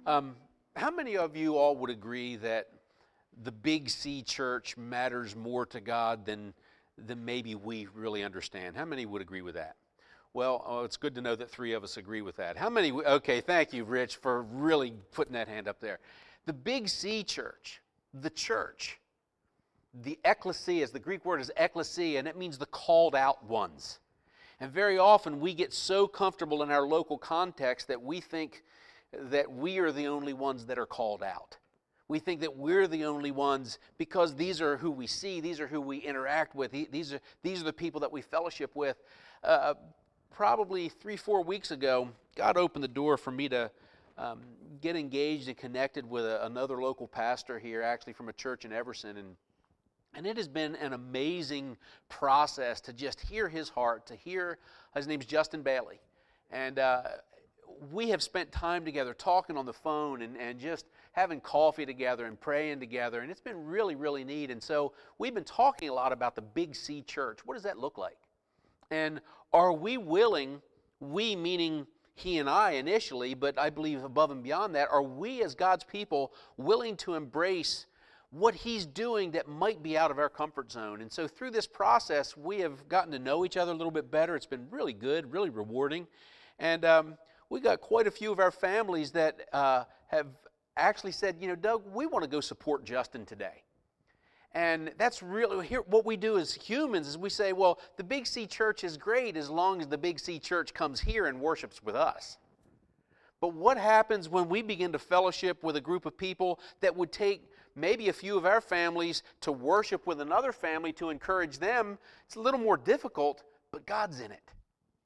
Um, how many of you all would agree that the Big C church matters more to God than maybe we really understand? How many would agree with that? Well, it's good to know that three of us agree with that. How many? Okay, thank you, Rich, for really putting that hand up there. The Big C church, the church, the ecclesia, the Greek word is ecclesia, and it means the called out ones. And very often we get so comfortable in our local context that we think that we are the only ones that are called out. We think that we're the only ones because these are who we see, these are who we interact with, these are the people that we fellowship with. Probably 3-4 weeks ago, God opened the door for me to get engaged and connected with another local pastor here, actually from a church in Everson, and it has been an amazing process to just hear his heart, to hear, his name's Justin Bailey, and we have spent time together talking on the phone and just having coffee together and praying together, and it's been really, really neat. And so we've been talking a lot about the Big C church. What does that look like? And are we willing, we meaning he and I initially, but I believe above and beyond that, are we as God's people willing to embrace what he's doing that might be out of our comfort zone? And so through this process, we have gotten to know each other a little bit better. It's been really good, really rewarding. And we got quite a few of our families that have actually said, you know, Doug, we want to go support Justin today. And that's really, here, what we do as humans is we say, well, the Big C church is great as long as the Big C church comes here and worships with us. But what happens when we begin to fellowship with a group of people that would take maybe a few of our families to worship with another family to encourage them? It's a little more difficult, but God's in it.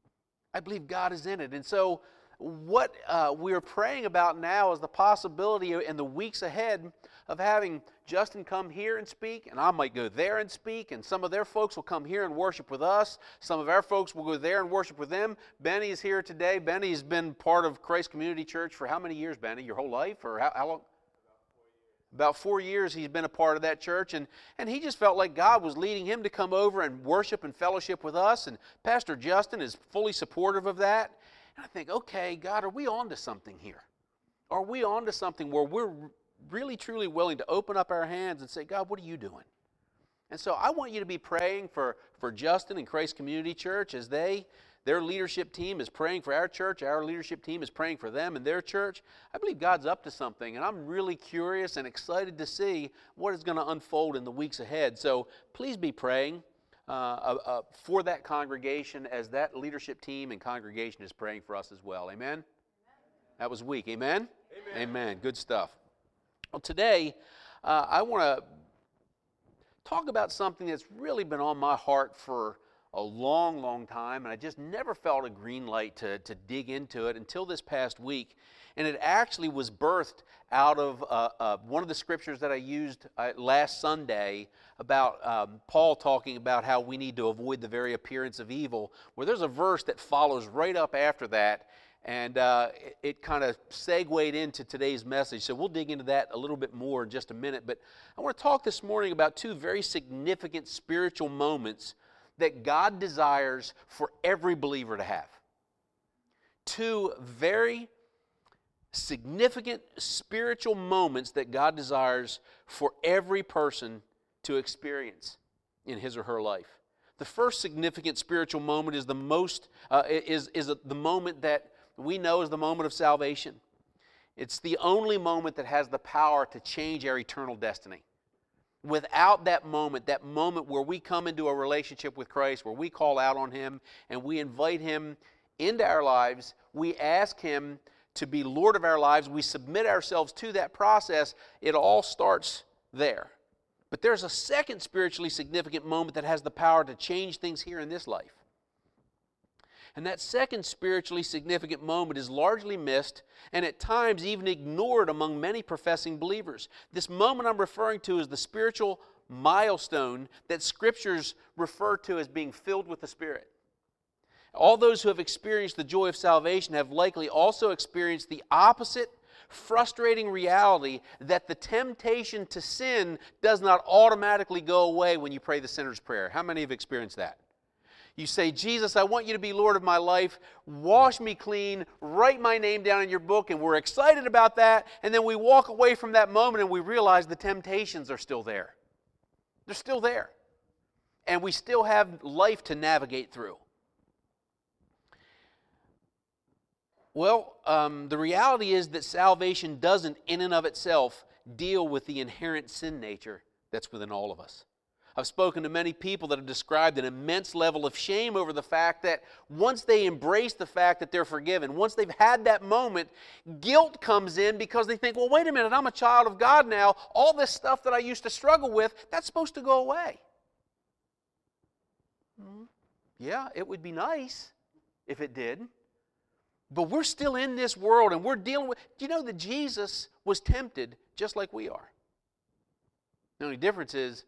I believe God is in it. And so what we're praying about now is the possibility in the weeks ahead of having Justin come here and speak, and I might go there and speak, and some of their folks will come here and worship with us. Some of our folks will go there and worship with them. Benny is here today. Benny's been part of Christ Community Church for how many years, Benny? Your whole life? Or how long? About 4 years he's been a part of that church, and he just felt like God was leading him to come over and worship and fellowship with us, and Pastor Justin is fully supportive of that. And I think, okay, God, are we on to something here? Are we on to something where we're really, truly willing to open up our hands and say, God, what are you doing? And so I want you to be praying for Justin and Christ Community Church as their leadership team is praying for our church. Our leadership team is praying for them and their church. I believe God's up to something, and I'm really curious and excited to see what is going to unfold in the weeks ahead. So please be praying for that congregation as that leadership team and congregation is praying for us as well. Amen? Amen. That was weak. Amen? Amen? Amen. Good stuff. Well, today I want to talk about something that's really been on my heart for a long, long time, and I just never felt a green light to dig into it until this past week. And it actually was birthed out of one of the scriptures that I used last Sunday about Paul talking about how we need to avoid the very appearance of evil, where there's a verse that follows right up after that, and it kind of segued into today's message. So we'll dig into that a little bit more in just a minute. But I want to talk this morning about two very significant spiritual moments that God desires for every believer to have. Two very significant spiritual moments that God desires for every person to experience in his or her life. The first significant spiritual moment is the moment that we know is the moment of salvation. It's the only moment that has the power to change our eternal destiny. Without that moment where we come into a relationship with Christ, where we call out on Him and we invite Him into our lives, we ask Him to be Lord of our lives, we submit ourselves to that process, it all starts there. But there's a second spiritually significant moment that has the power to change things here in this life. And that second spiritually significant moment is largely missed and at times even ignored among many professing believers. This moment I'm referring to is the spiritual milestone that Scriptures refer to as being filled with the Spirit. All those who have experienced the joy of salvation have likely also experienced the opposite, frustrating reality that the temptation to sin does not automatically go away when you pray the sinner's prayer. How many have experienced that? You say, Jesus, I want you to be Lord of my life. Wash me clean. Write my name down in your book. And we're excited about that. And then we walk away from that moment and we realize the temptations are still there. They're still there. And we still have life to navigate through. Well, the reality is that salvation doesn't, in and of itself, deal with the inherent sin nature that's within all of us. I've spoken to many people that have described an immense level of shame over the fact that once they embrace the fact that they're forgiven, once they've had that moment, guilt comes in because they think, well, wait a minute, I'm a child of God now. All this stuff that I used to struggle with, that's supposed to go away. Yeah, it would be nice if it did. But we're still in this world and we're dealing with... Do you know that Jesus was tempted just like we are? The only difference is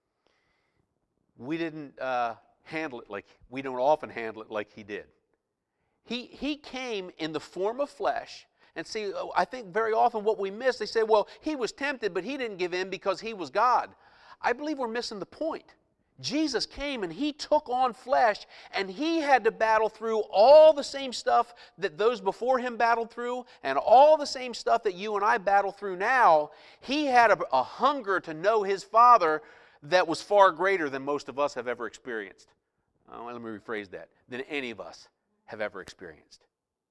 we didn't handle it like... We don't often handle it like he did. He came in the form of flesh. And see, I think very often what we miss, they say, well, he was tempted, but he didn't give in because he was God. I believe we're missing the point. Jesus came and he took on flesh and he had to battle through all the same stuff that those before him battled through and all the same stuff that you and I battle through now. He had a hunger to know his Father that was far greater than most of us have ever experienced. Let me rephrase that. Than any of us have ever experienced.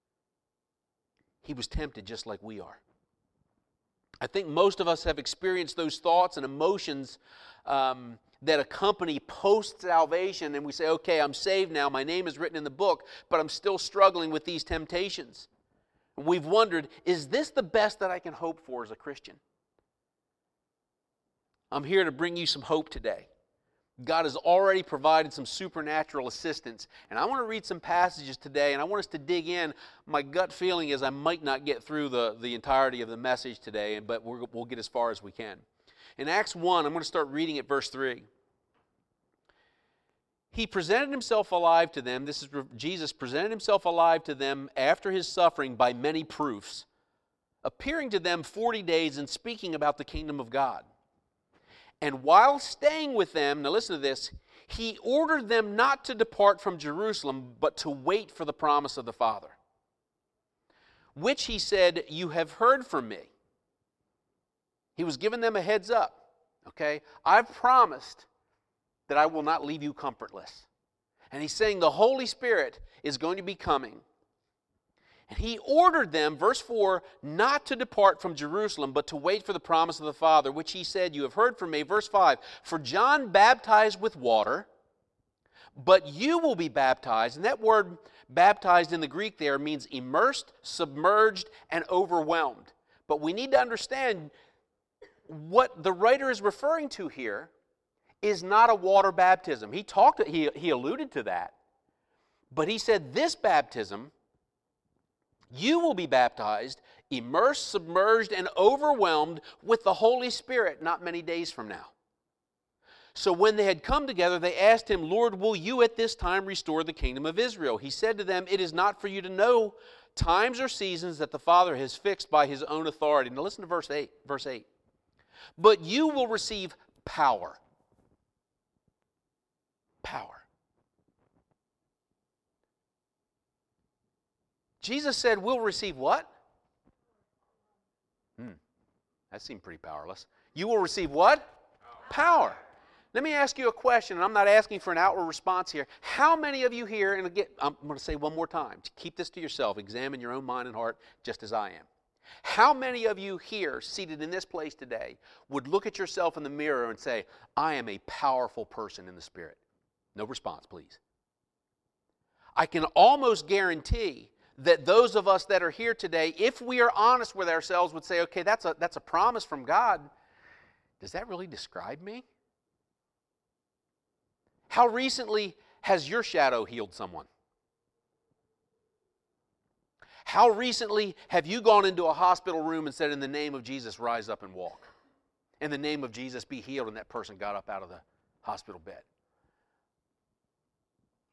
He was tempted just like we are. I think most of us have experienced those thoughts and emotions that accompany post-salvation, and we say, okay, I'm saved now, my name is written in the book, but I'm still struggling with these temptations. We've wondered, is this the best that I can hope for as a Christian? I'm here to bring you some hope today. God has already provided some supernatural assistance, and I want to read some passages today, and I want us to dig in. My gut feeling is I might not get through the entirety of the message today, but we'll get as far as we can. In Acts 1, I'm going to start reading at verse 3. He presented himself alive to them. This is Jesus presented himself alive to them after his suffering by many proofs, appearing to them 40 days and speaking about the kingdom of God. And while staying with them, now listen to this, he ordered them not to depart from Jerusalem, but to wait for the promise of the Father, which he said, you have heard from me. He was giving them a heads up, okay? I've promised that I will not leave you comfortless. And he's saying the Holy Spirit is going to be coming. And he ordered them, verse 4, not to depart from Jerusalem, but to wait for the promise of the Father, which he said, you have heard from me. Verse 5, for John baptized with water, but you will be baptized. And that word baptized in the Greek there means immersed, submerged, and overwhelmed. But we need to understand what the writer is referring to here is not a water baptism. He alluded to that. But he said this baptism, you will be baptized, immersed, submerged, and overwhelmed with the Holy Spirit not many days from now. So when they had come together, they asked him, Lord, will you at this time restore the kingdom of Israel? He said to them, it is not for you to know times or seasons that the Father has fixed by his own authority. Now listen to verse 8. But you will receive power. Power. Jesus said, we'll receive what? That seemed pretty powerless. You will receive what? Power. Let me ask you a question, and I'm not asking for an outward response here. How many of you here, and again, I'm going to say one more time, keep this to yourself, examine your own mind and heart just as I am. How many of you here, seated in this place today, would look at yourself in the mirror and say, I am a powerful person in the Spirit? No response, please. I can almost guarantee that those of us that are here today, if we are honest with ourselves, would say, okay, that's a promise from God. Does that really describe me? How recently has your shadow healed someone? How recently have you gone into a hospital room and said, in the name of Jesus, rise up and walk? In the name of Jesus, be healed, and that person got up out of the hospital bed?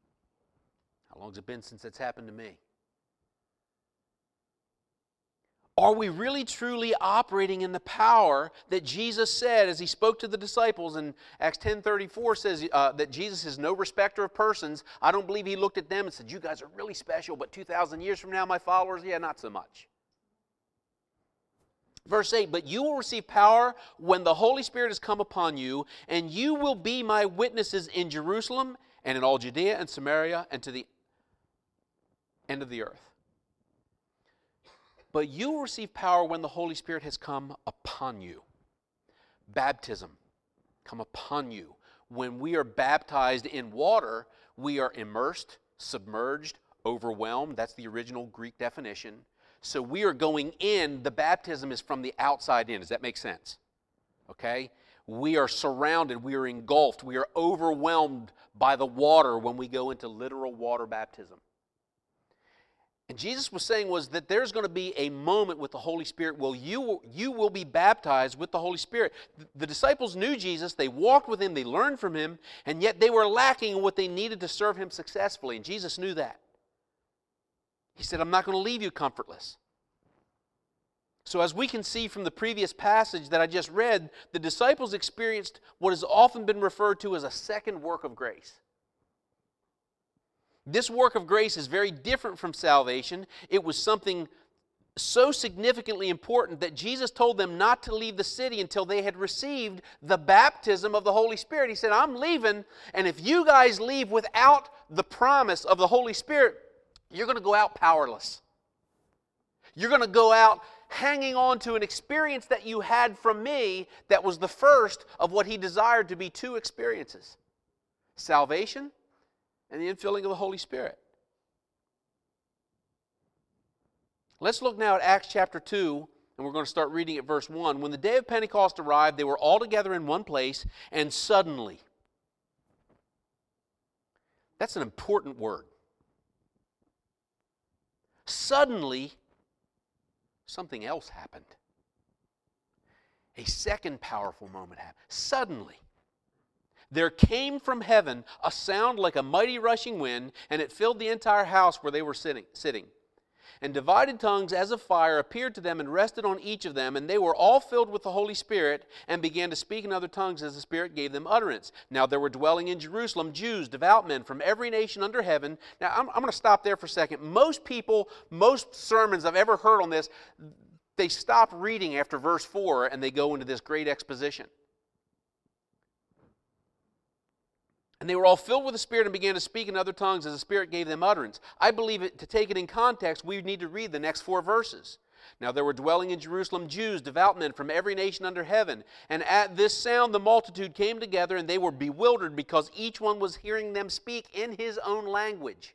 How long has it been since it's happened to me? Are we really truly operating in the power that Jesus said as he spoke to the disciples? In Acts 10:34 says that Jesus is no respecter of persons. I don't believe he looked at them and said, you guys are really special, but 2,000 years from now, my followers, yeah, not so much. Verse 8, but you will receive power when the Holy Spirit has come upon you, and you will be my witnesses in Jerusalem and in all Judea and Samaria and to the end of the earth. But you will receive power when the Holy Spirit has come upon you. Baptism, come upon you. When we are baptized in water, we are immersed, submerged, overwhelmed. That's the original Greek definition. So we are going in. The baptism is from the outside in. Does that make sense? Okay? We are surrounded. We are engulfed. We are overwhelmed by the water when we go into literal water baptism. And Jesus was saying was that there's going to be a moment with the Holy Spirit where you will be baptized with the Holy Spirit. The disciples knew Jesus, they walked with him, they learned from him, and yet they were lacking in what they needed to serve him successfully, and Jesus knew that. He said, I'm not going to leave you comfortless. So as we can see from the previous passage that I just read, the disciples experienced what has often been referred to as a second work of grace. This work of grace is very different from salvation. It was something so significantly important that Jesus told them not to leave the city until they had received the baptism of the Holy Spirit. He said, I'm leaving, and if you guys leave without the promise of the Holy Spirit, you're going to go out powerless. You're going to go out hanging on to an experience that you had from me that was the first of what he desired to be two experiences. Salvation and the infilling of the Holy Spirit. Let's look now at Acts chapter 2, and we're going to start reading at verse 1. When the day of Pentecost arrived, they were all together in one place, and suddenly. That's an important word. Suddenly, something else happened. A second powerful moment happened. Suddenly, there came from heaven a sound like a mighty rushing wind, and it filled the entire house where they were sitting. And divided tongues as of fire appeared to them and rested on each of them, and they were all filled with the Holy Spirit and began to speak in other tongues as the Spirit gave them utterance. Now there were dwelling in Jerusalem Jews, devout men from every nation under heaven. Now I'm going to stop there for a second. Most people, most sermons I've ever heard on this, they stop reading after verse 4 and they go into this great exposition. And they were all filled with the Spirit and began to speak in other tongues as the Spirit gave them utterance. I believe to take it in context, we need to read the next 4 verses. Now there were dwelling in Jerusalem Jews, devout men from every nation under heaven. And at this sound the multitude came together, and they were bewildered because each one was hearing them speak in his own language.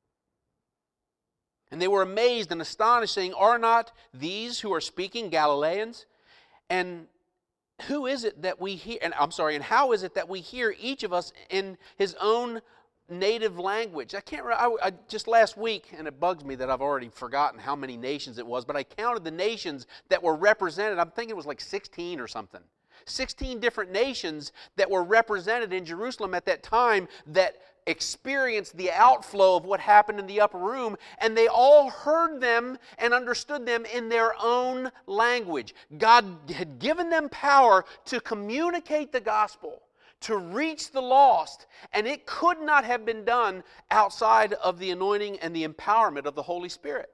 And they were amazed and astonished, saying, Are not these who are speaking Galileans? And who is it that we hear, and how is it that we hear each of us in his own native language? I just last week, and it bugs me that I've already forgotten how many nations it was, but I counted the nations that were represented. I'm thinking it was like 16 or something. 16 different nations that were represented in Jerusalem at that time that experienced the outflow of what happened in the upper room, and they all heard them and understood them in their own language. God had given them power to communicate the gospel, to reach the lost, and it could not have been done outside of the anointing and the empowerment of the Holy Spirit.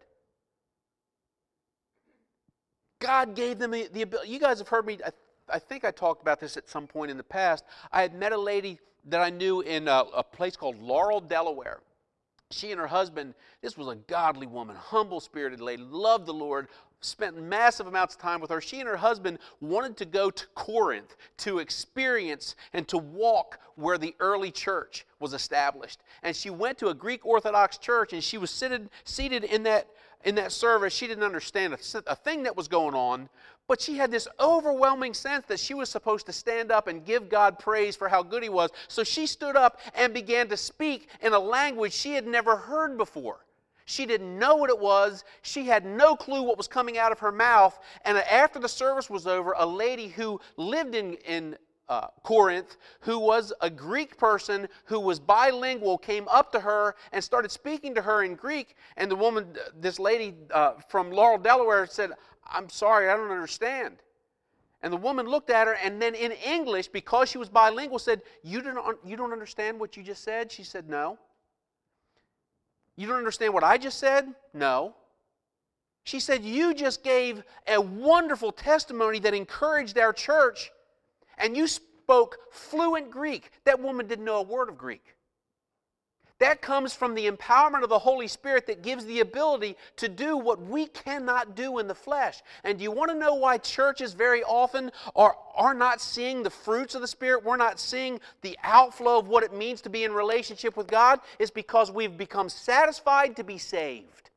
God gave them the ability. You guys have heard me, I think I talked about this at some point in the past. I had met a lady that I knew in a place called Laurel, Delaware. She and her husband, this was a godly woman, humble-spirited lady, loved the Lord, spent massive amounts of time with her. She and her husband wanted to go to Corinth to experience and to walk where the early church was established. And she went to a Greek Orthodox church, and she was seated in that service. She didn't understand a thing that was going on, but she had this overwhelming sense that she was supposed to stand up and give God praise for how good He was. So she stood up and began to speak in a language she had never heard before. She didn't know what it was. She had no clue what was coming out of her mouth. And after the service was over, a lady who lived in Corinth, who was a Greek person who was bilingual, came up to her and started speaking to her in Greek. And the woman, this lady from Laurel, Delaware, said, "I'm sorry, I don't understand." And the woman looked at her, and then in English, because she was bilingual, said, you don't understand what you just said?" She said, "No." "You don't understand what I just said?" "No." She said, "You just gave a wonderful testimony that encouraged our church, and you spoke fluent Greek." That woman didn't know a word of Greek. That comes from the empowerment of the Holy Spirit that gives the ability to do what we cannot do in the flesh. And do you want to know why churches very often are not seeing the fruits of the Spirit? We're not seeing the outflow of what it means to be in relationship with God? It's because we've become satisfied to be saved.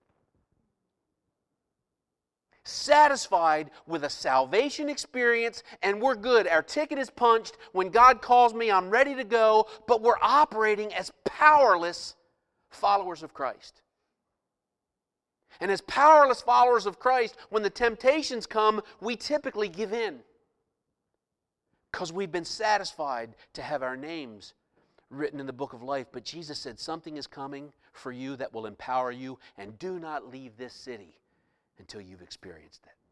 Satisfied with a salvation experience, and we're good. Our ticket is punched. When God calls me, I'm ready to go, but we're operating as powerless followers of Christ. And as powerless followers of Christ, when the temptations come, we typically give in because we've been satisfied to have our names written in the book of life. But Jesus said, something is coming for you that will empower you, and do not leave this city until you've experienced it.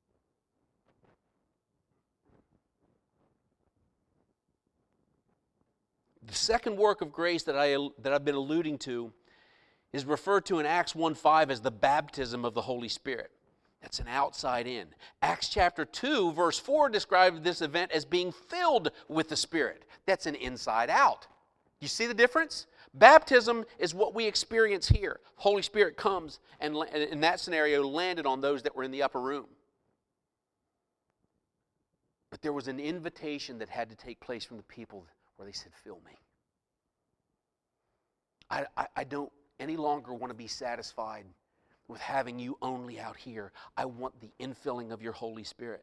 The second work of grace that I've been alluding to is referred to in Acts 1:5 as the baptism of the Holy Spirit. That's an outside in. Acts chapter 2, verse 4 describes this event as being filled with the Spirit. That's an inside out. You see the difference? Baptism is what we experience here. Holy Spirit comes and in that scenario landed on those that were in the upper room. But there was an invitation that had to take place from the people where they said, "Fill me. I don't any longer want to be satisfied with having you only out here. I want the infilling of your Holy Spirit."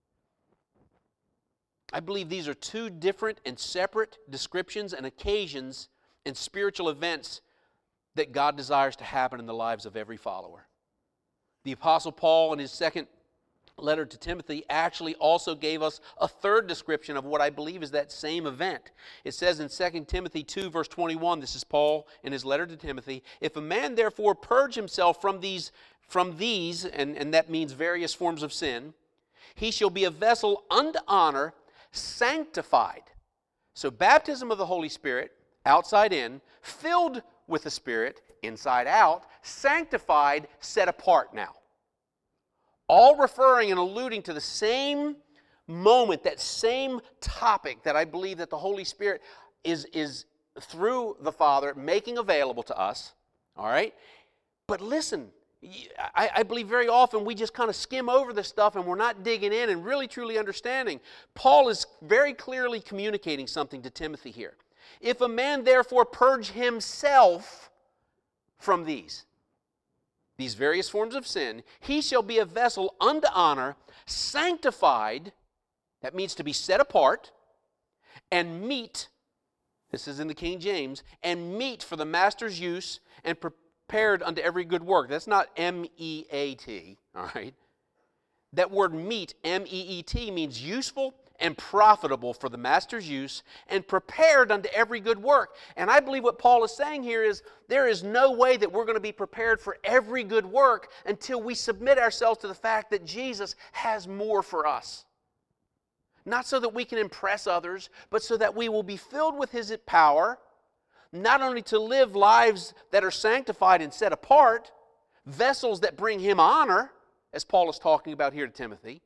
I believe these are two different and separate descriptions and occasions and spiritual events that God desires to happen in the lives of every follower. The Apostle Paul, in his second letter to Timothy, actually also gave us a third description of what I believe is that same event. It says in 2 Timothy 2, verse 21, this is Paul in his letter to Timothy, "If a man therefore purge himself from these, and that means various forms of sin, he shall be a vessel unto honor, sanctified." So baptism of the Holy Spirit, outside in, filled with the Spirit, inside out, sanctified, set apart now. All referring and alluding to the same moment, that same topic that I believe that the Holy Spirit is through the Father making available to us. All right? But listen, I believe very often we just kind of skim over this stuff and we're not digging in and really truly understanding. Paul is very clearly communicating something to Timothy here. "If a man therefore purge himself from these various forms of sin, he shall be a vessel unto honor, sanctified," that means to be set apart, "and meet," this is in the King James, "and meet for the master's use, and prepared unto every good work." That's not M-E-A-T, all right? That word meet, M-E-E-T, means useful and profitable for the master's use, and prepared unto every good work. And I believe what Paul is saying here is there is no way that we're going to be prepared for every good work until we submit ourselves to the fact that Jesus has more for us. Not so that we can impress others, but so that we will be filled with His power, not only to live lives that are sanctified and set apart, vessels that bring Him honor, as Paul is talking about here to Timothy.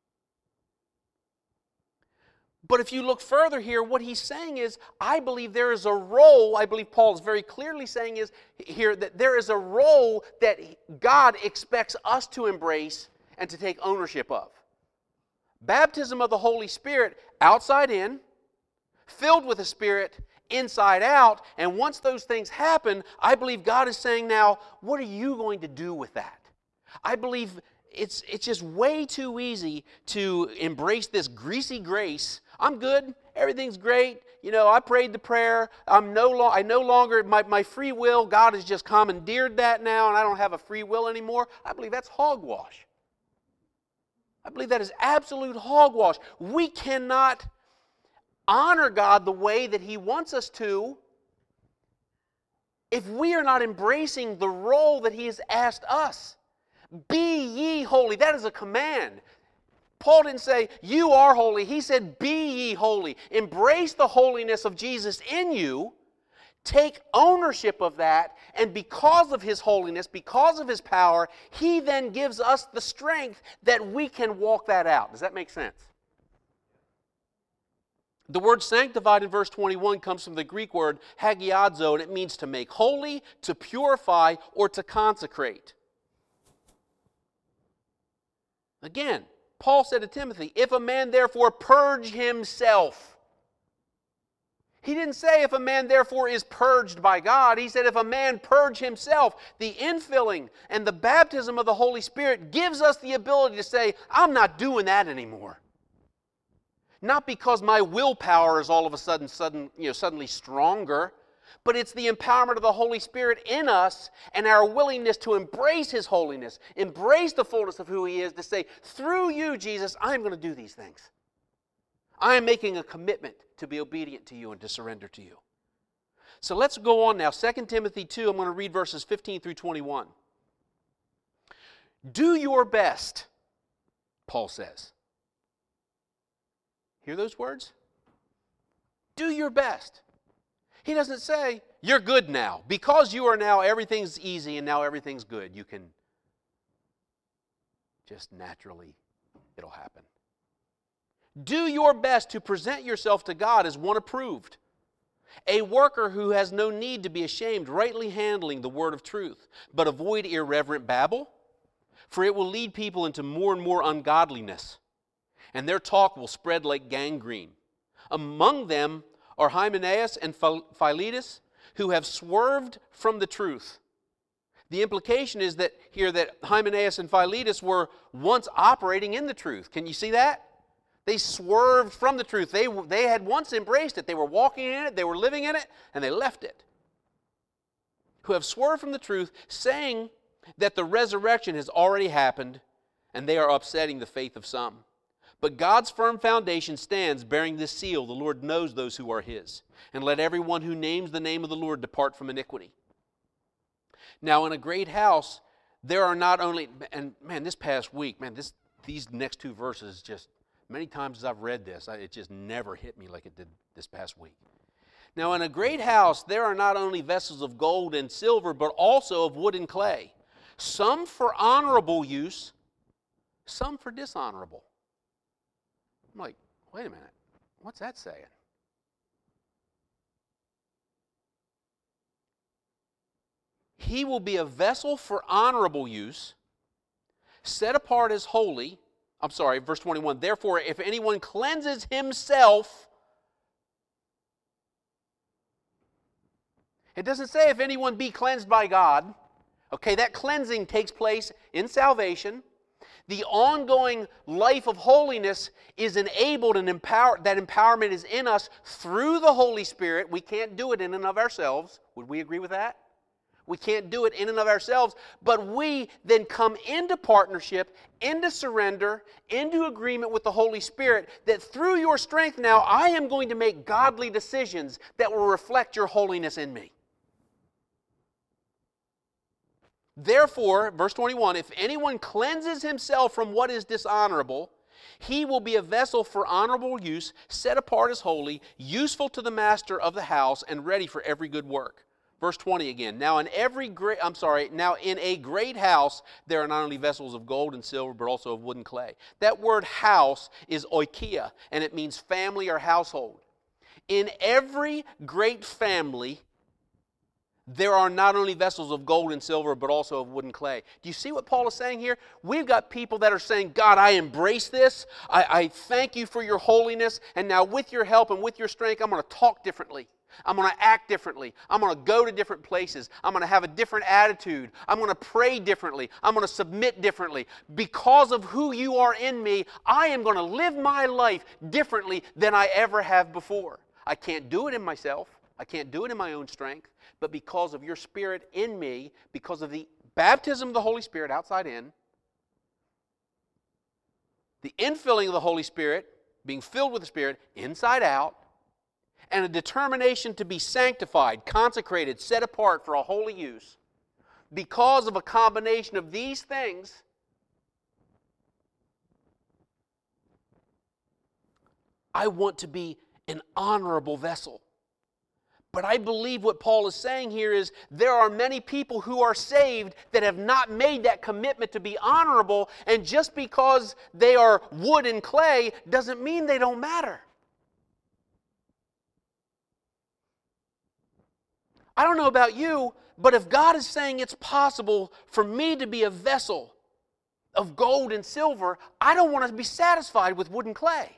But if you look further here, what he's saying is, I believe there is a role, I believe Paul is very clearly saying is here that there is a role that God expects us to embrace and to take ownership of. Baptism of the Holy Spirit, outside in, filled with the Spirit, inside out, and once those things happen, I believe God is saying now, what are you going to do with that? I believe it's just way too easy to embrace this greasy grace. I'm good. Everything's great. You know, I prayed the prayer. I no longer, my free will, God has just commandeered that now, and I don't have a free will anymore. I believe that's hogwash. I believe that is absolute hogwash. We cannot honor God the way that He wants us to if we are not embracing the role that He has asked us. Be ye holy. That is a command. Paul didn't say, you are holy. He said, be ye holy. Embrace the holiness of Jesus in you. Take ownership of that. And because of His holiness, because of His power, He then gives us the strength that we can walk that out. Does that make sense? The word sanctified in verse 21 comes from the Greek word hagiadzo, and it means to make holy, to purify, or to consecrate. Again, Paul said to Timothy, if a man therefore purge himself. He didn't say if a man therefore is purged by God. He said if a man purge himself. The infilling and the baptism of the Holy Spirit gives us the ability to say, I'm not doing that anymore. Not because my willpower is all of a sudden suddenly stronger, but it's the empowerment of the Holy Spirit in us and our willingness to embrace His holiness, embrace the fullness of who He is, to say, through you, Jesus, I'm going to do these things. I am making a commitment to be obedient to you and to surrender to you. So let's go on now. 2 Timothy 2, I'm going to read verses 15 through 21. Do your best, Paul says. Hear those words? Do your best. He doesn't say, you're good now. Because you are now, everything's easy and now everything's good. You can just naturally, it'll happen. Do your best to present yourself to God as one approved, a worker who has no need to be ashamed, rightly handling the word of truth. But avoid irreverent babble, for it will lead people into more and more ungodliness, and their talk will spread like gangrene. Among them are Hymenaeus and Philetus, who have swerved from the truth. The implication is that here that Hymenaeus and Philetus were once operating in the truth. Can you see that? They swerved from the truth. They had once embraced it. They were walking in it, they were living in it, and they left it. Who have swerved from the truth, saying that the resurrection has already happened, and they are upsetting the faith of some. But God's firm foundation stands, bearing this seal: the Lord knows those who are His. And let everyone who names the name of the Lord depart from iniquity. Now in a great house, there are not only, and man, this past week, these next two verses just, many times as I've read this, it just never hit me like it did this past week. Now in a great house, there are not only vessels of gold and silver, but also of wood and clay, some for honorable use, some for dishonorable. I'm like, wait a minute, what's that saying? He will be a vessel for honorable use, set apart as holy. Verse 21. Therefore, if anyone cleanses himself, it doesn't say if anyone be cleansed by God. Okay, that cleansing takes place in salvation. The ongoing life of holiness is enabled and empowered. That empowerment is in us through the Holy Spirit. We can't do it in and of ourselves. Would we agree with that? We can't do it in and of ourselves, but we then come into partnership, into surrender, into agreement with the Holy Spirit, that through your strength now, I am going to make godly decisions that will reflect your holiness in me. Therefore, verse 21, if anyone cleanses himself from what is dishonorable, he will be a vessel for honorable use, set apart as holy, useful to the master of the house, and ready for every good work. Verse 20 again. Now in a great house there are not only vessels of gold and silver, but also of wood and clay. That word house is oikia, and it means family or household. In every great family, there are not only vessels of gold and silver, but also of wood and clay. Do you see what Paul is saying here? We've got people that are saying, God, I embrace this. I thank you for your holiness. And now with your help and with your strength, I'm going to talk differently. I'm going to act differently. I'm going to go to different places. I'm going to have a different attitude. I'm going to pray differently. I'm going to submit differently. Because of who you are in me, I am going to live my life differently than I ever have before. I can't do it in myself. I can't do it in my own strength. But because of your Spirit in me, because of the baptism of the Holy Spirit outside in, the infilling of the Holy Spirit, being filled with the Spirit inside out, and a determination to be sanctified, consecrated, set apart for a holy use, because of a combination of these things, I want to be an honorable vessel. But I believe what Paul is saying here is there are many people who are saved that have not made that commitment to be honorable, and just because they are wood and clay doesn't mean they don't matter. I don't know about you, but if God is saying it's possible for me to be a vessel of gold and silver, I don't want to be satisfied with wood and clay.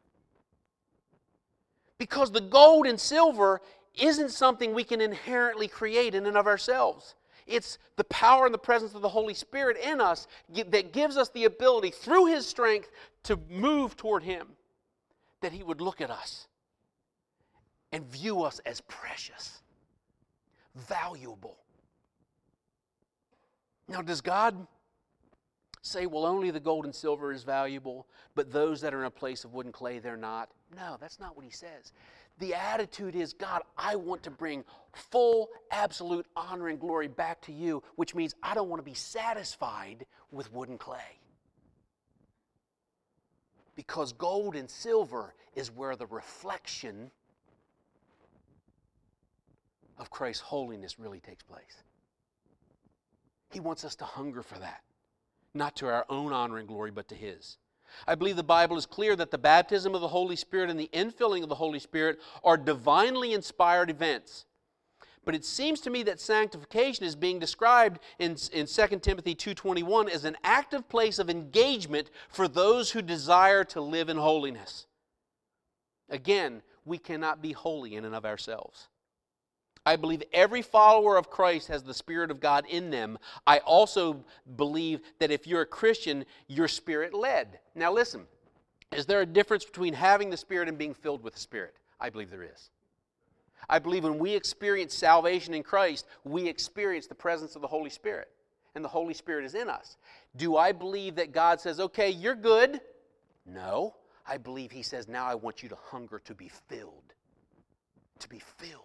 Because the gold and silver isn't something we can inherently create in and of ourselves. It's the power and the presence of the Holy Spirit in us that gives us the ability, through His strength, to move toward Him, that He would look at us and view us as precious, valuable. Now, does God say, well, only the gold and silver is valuable, but those that are in a place of wood and clay, they're not? No, that's not what He says. The attitude is, God, I want to bring full, absolute honor and glory back to You, which means I don't want to be satisfied with wood and clay. Because gold and silver is where the reflection of Christ's holiness really takes place. He wants us to hunger for that, not to our own honor and glory, but to His. I believe the Bible is clear that the baptism of the Holy Spirit and the infilling of the Holy Spirit are divinely inspired events. But it seems to me that sanctification is being described in 2 Timothy 2:21 as an active place of engagement for those who desire to live in holiness. Again, we cannot be holy in and of ourselves. I believe every follower of Christ has the Spirit of God in them. I also believe that if you're a Christian, you're Spirit-led. Now listen, is there a difference between having the Spirit and being filled with the Spirit? I believe there is. I believe when we experience salvation in Christ, we experience the presence of the Holy Spirit. And the Holy Spirit is in us. Do I believe that God says, okay, you're good? No. I believe He says, now I want you to hunger to be filled. To be filled.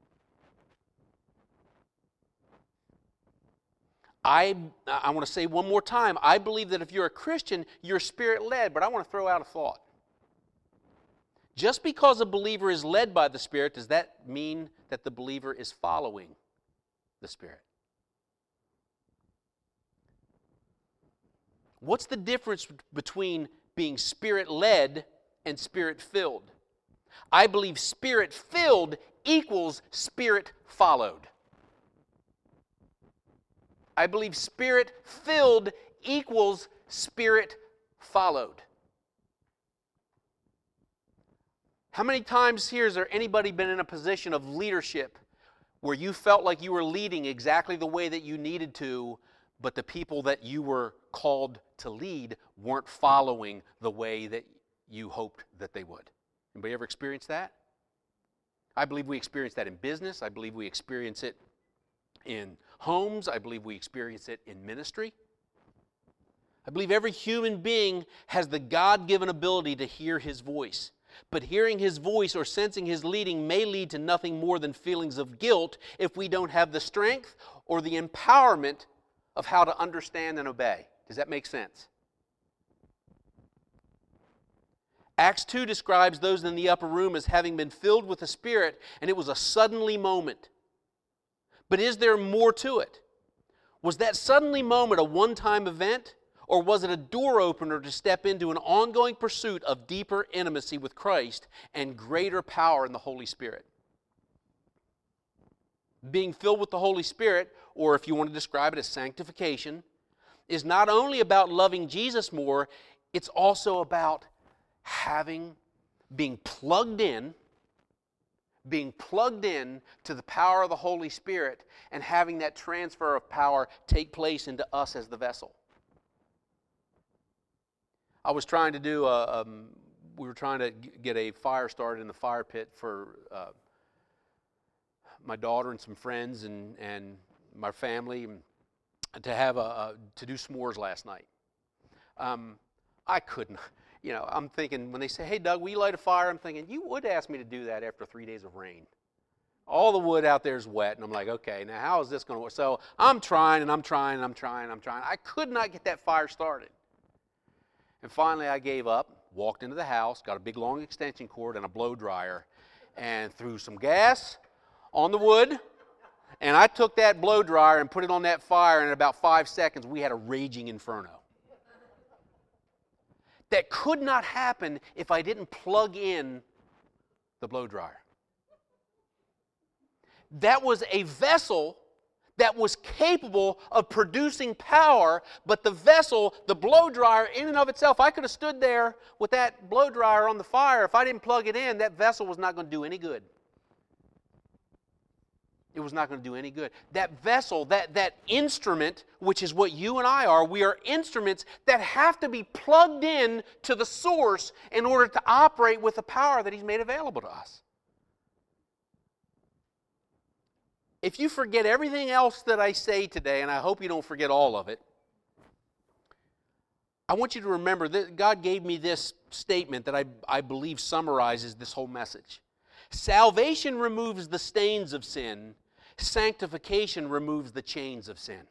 I want to say one more time, I believe that if you're a Christian, you're Spirit-led, but I want to throw out a thought. Just because a believer is led by the Spirit, does that mean that the believer is following the Spirit? What's the difference between being Spirit-led and Spirit-filled? I believe Spirit-filled equals Spirit-followed. I believe Spirit-filled equals Spirit-followed. How many times here has there anybody been in a position of leadership where you felt like you were leading exactly the way that you needed to, but the people that you were called to lead weren't following the way that you hoped that they would? Anybody ever experienced that? I believe we experience that in business. I believe we experience it in homes. I believe we experience it in ministry. I believe every human being has the God-given ability to hear His voice. But hearing His voice or sensing His leading may lead to nothing more than feelings of guilt if we don't have the strength or the empowerment of how to understand and obey. Does that make sense? Acts 2 describes those in the upper room as having been filled with the Spirit, and it was a suddenly moment. But is there more to it? Was that suddenly moment a one-time event, or was it a door opener to step into an ongoing pursuit of deeper intimacy with Christ and greater power in the Holy Spirit? Being filled with the Holy Spirit, or if you want to describe it as sanctification, is not only about loving Jesus more, it's also about being plugged in to the power of the Holy Spirit and having that transfer of power take place into us as the vessel. I was trying to do we were trying to get a fire started in the fire pit for my daughter and some friends and my family to have to do s'mores last night. I couldn't. I'm thinking, when they say, hey, Doug, will you light a fire? I'm thinking, you would ask me to do that after 3 days of rain. All the wood out there is wet, and I'm like, okay, now how is this going to work? So I'm trying, and I'm trying. I could not get that fire started. And finally I gave up, walked into the house, got a big long extension cord and a blow dryer, and threw some gas on the wood, and I took that blow dryer and put it on that fire, and in about 5 seconds we had a raging inferno. That could not happen if I didn't plug in the blow dryer. That was a vessel that was capable of producing power, but the vessel, the blow dryer in and of itself, I could have stood there with that blow dryer on the fire. If I didn't plug it in, that vessel was not going to do any good. It was not going to do any good. That vessel, that instrument, which is what you and I are, we are instruments that have to be plugged in to the source in order to operate with the power that He's made available to us. If you forget everything else that I say today, and I hope you don't forget all of it, I want you to remember that God gave me this statement that I believe summarizes this whole message. Salvation removes the stains of sin. Sanctification removes the chains of sin.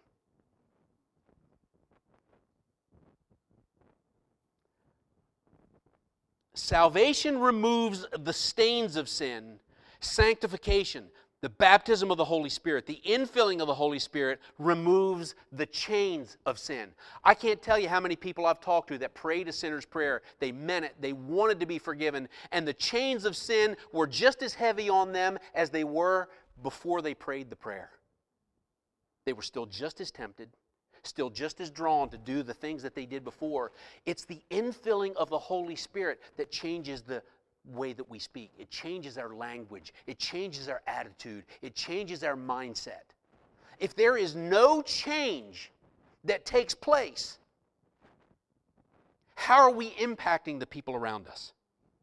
Salvation removes the stains of sin. Sanctification, the baptism of the Holy Spirit, the infilling of the Holy Spirit removes the chains of sin. I can't tell you how many people I've talked to that prayed a sinner's prayer. They meant it. They wanted to be forgiven. And the chains of sin were just as heavy on them as they were before they prayed the prayer. They were still just as tempted, still just as drawn to do the things that they did before. It's the infilling of the Holy Spirit that changes the way that we speak. It changes our language. It changes our attitude. It changes our mindset. If there is no change that takes place, how are we impacting the people around us?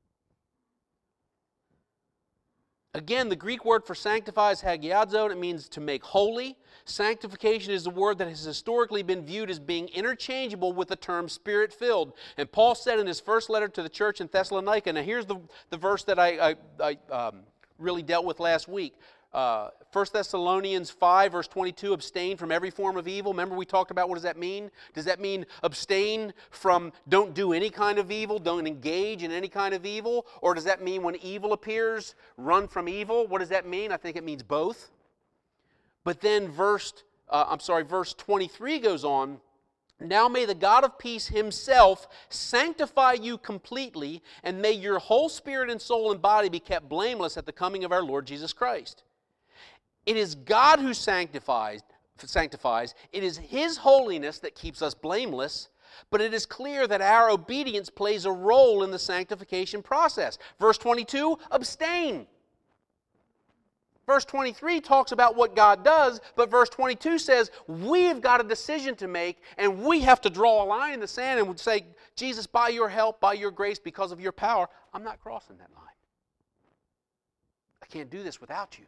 Again, the Greek word for sanctify is hagiadzo, and it means to make holy. Sanctification is a word that has historically been viewed as being interchangeable with the term Spirit-filled. And Paul said in his first letter to the church in Thessalonica, now here's the verse that I really dealt with last week. 1 Thessalonians 5, verse 22, abstain from every form of evil. Remember we talked about what does that mean? Does that mean abstain from, don't do any kind of evil, don't engage in any kind of evil? Or does that mean when evil appears, run from evil? What does that mean? I think it means both. But then verse 23 goes on, now may the God of peace Himself sanctify you completely, and may your whole spirit and soul and body be kept blameless at the coming of our Lord Jesus Christ. It is God who sanctifies. It is His holiness that keeps us blameless, but it is clear that our obedience plays a role in the sanctification process. Verse 22, abstain. Verse 23 talks about what God does, but verse 22 says we've got a decision to make, and we have to draw a line in the sand and would say, Jesus, by your help, by your grace, because of your power, I'm not crossing that line. I can't do this without you.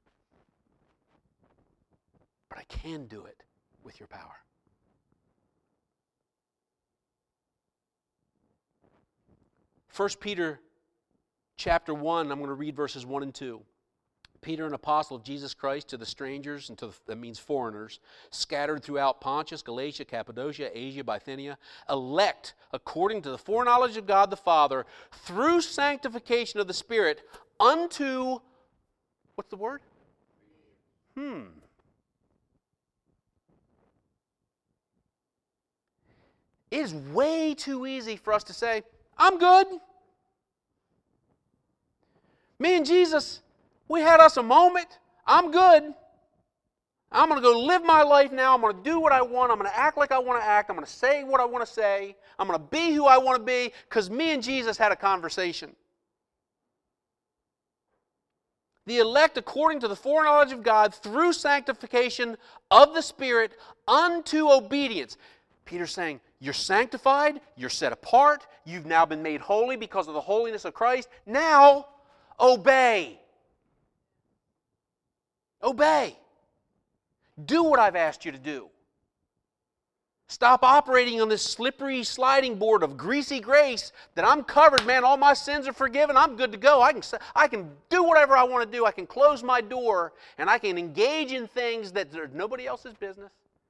But I can do it with your power. 1 Peter chapter 1, I'm going to read verses 1 and 2. Peter, an apostle of Jesus Christ, to the strangers, and that means foreigners, scattered throughout Pontus, Galatia, Cappadocia, Asia, Bithynia, elect according to the foreknowledge of God the Father, through sanctification of the Spirit, unto, what's the word? It is way too easy for us to say, I'm good. Me and Jesus, we had us a moment. I'm good. I'm going to go live my life now. I'm going to do what I want. I'm going to act like I want to act. I'm going to say what I want to say. I'm going to be who I want to be because me and Jesus had a conversation. The elect according to the foreknowledge of God through sanctification of the Spirit unto obedience. Peter's saying, you're sanctified, you're set apart, you've now been made holy because of the holiness of Christ. Now, obey. Obey. Do what I've asked you to do. Stop operating on this slippery sliding board of greasy grace that I'm covered, man, all my sins are forgiven, I'm good to go. I can do whatever I want to do. I can close my door and I can engage in things that are nobody else's business.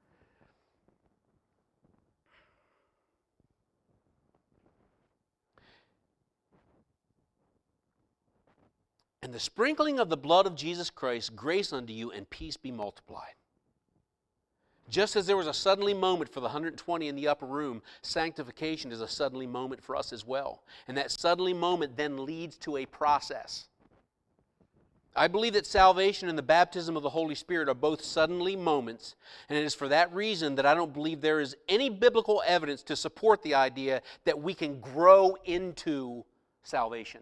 And the sprinkling of the blood of Jesus Christ, grace unto you and peace be multiplied. Just as there was a suddenly moment for the 120 in the upper room, sanctification is a suddenly moment for us as well. And that suddenly moment then leads to a process. I believe that salvation and the baptism of the Holy Spirit are both suddenly moments, and it is for that reason that I don't believe there is any biblical evidence to support the idea that we can grow into salvation.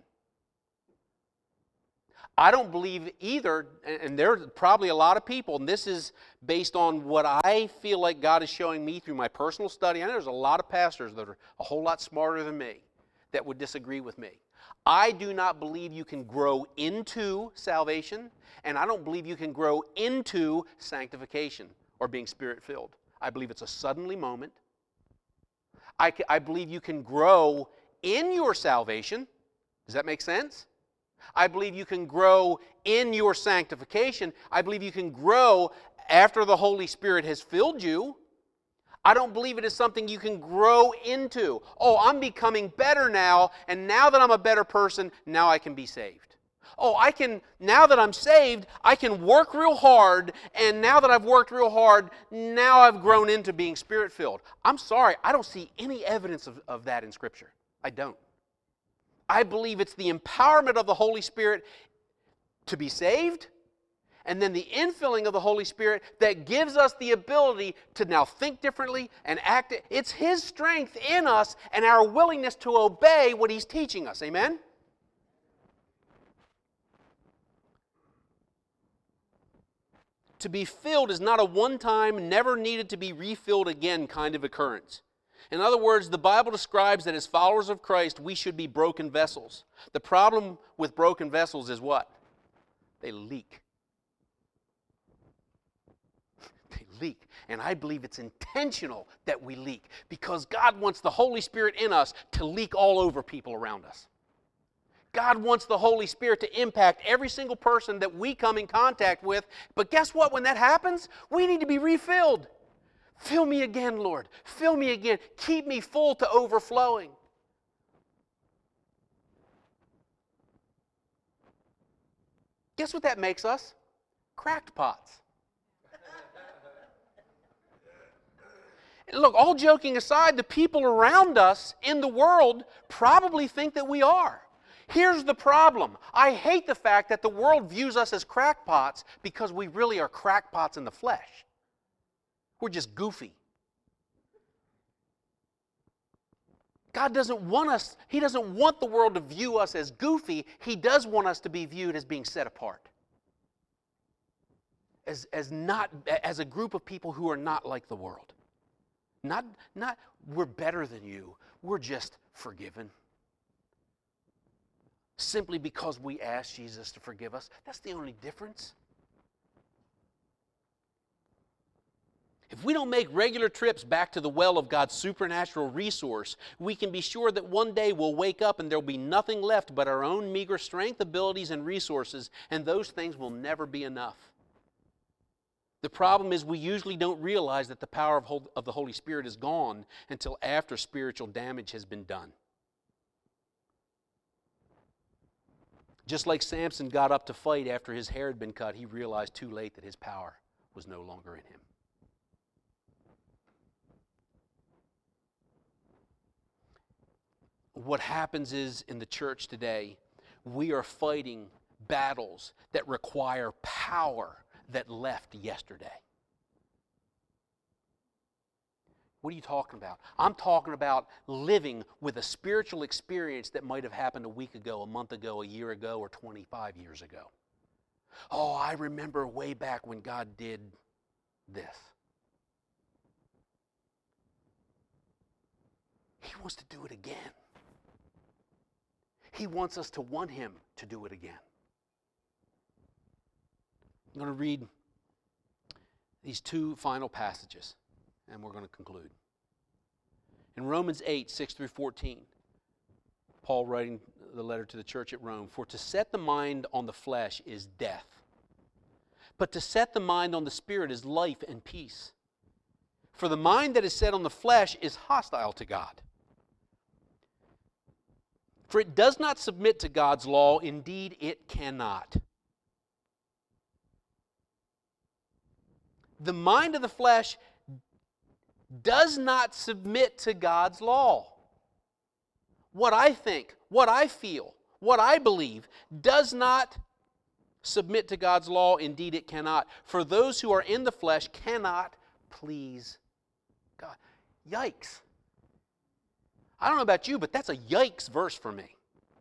I don't believe either, and there are probably a lot of people, and this is based on what I feel like God is showing me through my personal study. I know there's a lot of pastors that are a whole lot smarter than me that would disagree with me. I do not believe you can grow into salvation, and I don't believe you can grow into sanctification or being Spirit-filled. I believe it's a suddenly moment. I believe you can grow in your salvation. Does that make sense? I believe you can grow in your sanctification. I believe you can grow after the Holy Spirit has filled you. I don't believe it is something you can grow into. Oh, I'm becoming better now, and now that I'm a better person, now I can be saved. Oh, now that I'm saved, I can work real hard, and now that I've worked real hard, now I've grown into being Spirit-filled. I'm sorry, I don't see any evidence of that in Scripture. I don't. I believe it's the empowerment of the Holy Spirit to be saved, and then the infilling of the Holy Spirit that gives us the ability to now think differently and act. It's His strength in us and our willingness to obey what He's teaching us. Amen? To be filled is not a one-time, never needed to be refilled again kind of occurrence. In other words, the Bible describes that as followers of Christ, we should be broken vessels. The problem with broken vessels is what? They leak. They leak. And I believe it's intentional that we leak because God wants the Holy Spirit in us to leak all over people around us. God wants the Holy Spirit to impact every single person that we come in contact with. But guess what? When that happens, we need to be refilled. Fill me again, Lord. Fill me again. Keep me full to overflowing. Guess what that makes us? Cracked pots. Look, all joking aside, the people around us in the world probably think that we are. Here's the problem. I hate the fact that the world views us as crackpots because we really are crackpots in the flesh. We're just goofy. God doesn't want us, He doesn't want the world to view us as goofy. He does want us to be viewed as being set apart. As a group of people who are not like the world. Not we're better than you. We're just forgiven. Simply because we ask Jesus to forgive us. That's the only difference. If we don't make regular trips back to the well of God's supernatural resource, we can be sure that one day we'll wake up and there'll be nothing left but our own meager strength, abilities, and resources, and those things will never be enough. The problem is we usually don't realize that the power of the Holy Spirit is gone until after spiritual damage has been done. Just like Samson got up to fight after his hair had been cut, he realized too late that his power was no longer in him. What happens is, in the church today, we are fighting battles that require power that left yesterday. What are you talking about? I'm talking about living with a spiritual experience that might have happened a week ago, a month ago, a year ago, or 25 years ago. Oh, I remember way back when God did this. He wants to do it again. He wants us to want Him to do it again. I'm going to read these two final passages, and we're going to conclude. In Romans 8, 6 through 14, Paul writing the letter to the church at Rome, "For to set the mind on the flesh is death, but to set the mind on the Spirit is life and peace. For the mind that is set on the flesh is hostile to God. For it does not submit to God's law, indeed it cannot." The mind of the flesh does not submit to God's law. What I think, what I feel, what I believe does not submit to God's law, indeed it cannot. For those who are in the flesh cannot please God. Yikes. I don't know about you, but that's a yikes verse for me.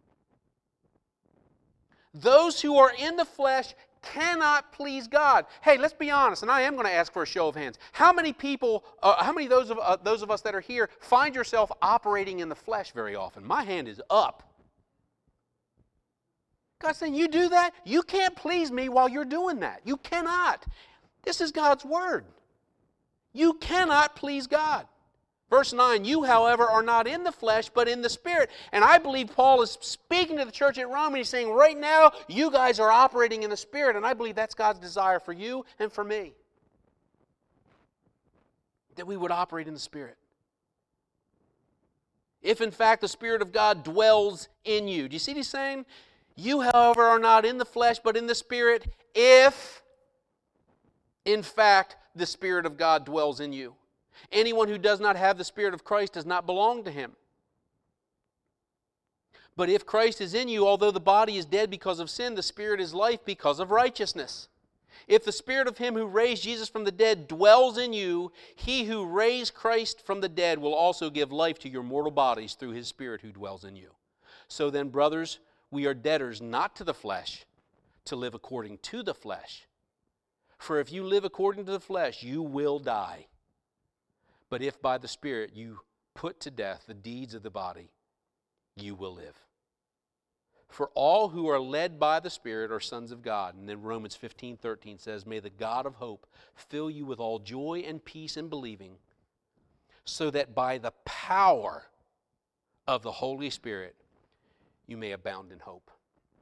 Those who are in the flesh cannot please God. Hey, let's be honest, and I am going to ask for a show of hands. How many people, those of us that are here, find yourself operating in the flesh very often? My hand is up. God's saying, you do that? You can't please me while you're doing that. You cannot. This is God's word. You cannot please God. Verse 9, "You, however, are not in the flesh, but in the Spirit." And I believe Paul is speaking to the church at Rome, and he's saying, right now, you guys are operating in the Spirit, and I believe that's God's desire for you and for me. That we would operate in the Spirit. If, in fact, the Spirit of God dwells in you. Do you see what he's saying? "You, however, are not in the flesh, but in the Spirit, if, in fact, the Spirit of God dwells in you. Anyone who does not have the Spirit of Christ does not belong to Him. But if Christ is in you, although the body is dead because of sin, the Spirit is life because of righteousness. If the Spirit of Him who raised Jesus from the dead dwells in you, He who raised Christ from the dead will also give life to your mortal bodies through His Spirit who dwells in you. So then, brothers, we are debtors not to the flesh, to live according to the flesh. For if you live according to the flesh, you will die. But if by the Spirit you put to death the deeds of the body, you will live. For all who are led by the Spirit are sons of God." And then Romans 15:13 says, "May the God of hope fill you with all joy and peace in believing, so that by the power of the Holy Spirit you may abound in hope."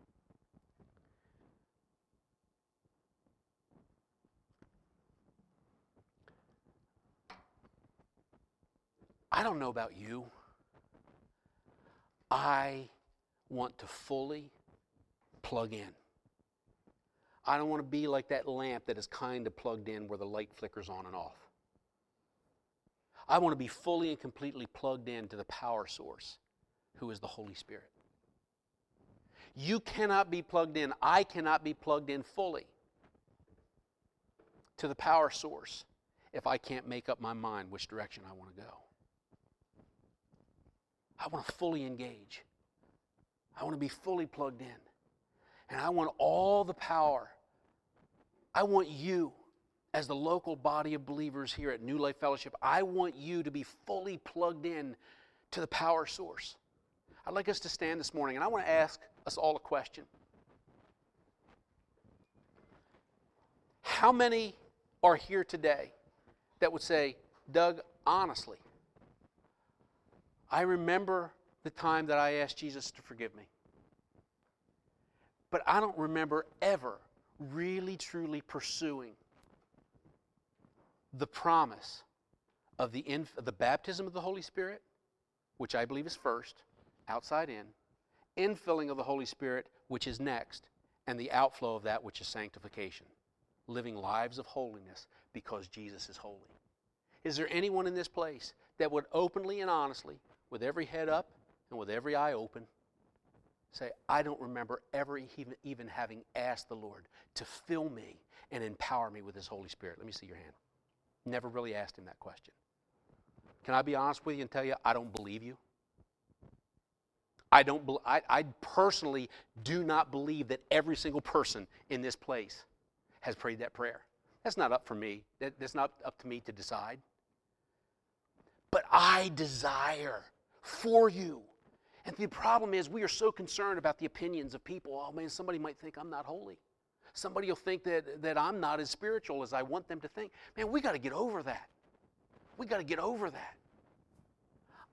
I don't know about you. I want to fully plug in. I don't want to be like that lamp that is kind of plugged in where the light flickers on and off. I want to be fully and completely plugged in to the power source, who is the Holy Spirit. You cannot be plugged in. I cannot be plugged in fully to the power source if I can't make up my mind which direction I want to go. I want to fully engage. I want to be fully plugged in. And I want all the power. I want you, as the local body of believers here at New Life Fellowship, I want you to be fully plugged in to the power source. I'd like us to stand this morning, and I want to ask us all a question. How many are here today that would say, "Doug, honestly, I remember the time that I asked Jesus to forgive me, but I don't remember ever really, truly pursuing the promise of the baptism of the Holy Spirit, which I believe is first, outside in, infilling of the Holy Spirit, which is next, and the outflow of that which is sanctification, living lives of holiness because Jesus is holy." Is there anyone in this place that would openly and honestly, with every head up and with every eye open, say, "I don't remember ever even having asked the Lord to fill me and empower me with His Holy Spirit"? Let me see your hand. Never really asked Him that question. Can I be honest with you and tell you, I don't believe you? I personally do not believe that every single person in this place has prayed that prayer. That's not up for me. That's not up to me to decide. But I desire for you. And the problem is we are so concerned about the opinions of people. Oh man, somebody might think I'm not holy. Somebody will think that I'm not as spiritual as I want them to think. Man, we got to get over that. We got to get over that.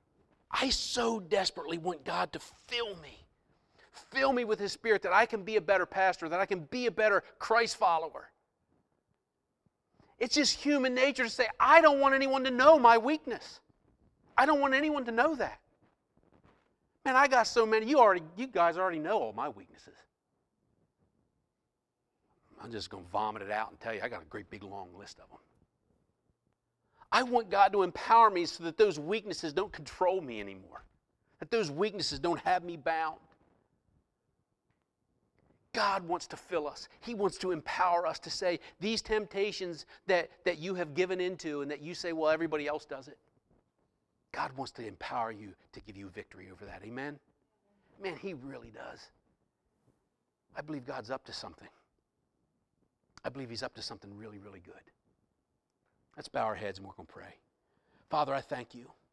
I so desperately want God to fill me. Fill me with His Spirit that I can be a better pastor, that I can be a better Christ follower. It's just human nature to say, I don't want anyone to know my weakness. I don't want anyone to know that. Man, I got so many. You guys already know all my weaknesses. I'm just going to vomit it out and tell you, I got a great big long list of them. I want God to empower me so that those weaknesses don't control me anymore. That those weaknesses don't have me bound. God wants to fill us. He wants to empower us to say, these temptations that you have given into and that you say, well, everybody else does it. God wants to empower you to give you victory over that. Amen? Man, He really does. I believe God's up to something. I believe He's up to something really, really good. Let's bow our heads and we're going to pray. Father, I thank You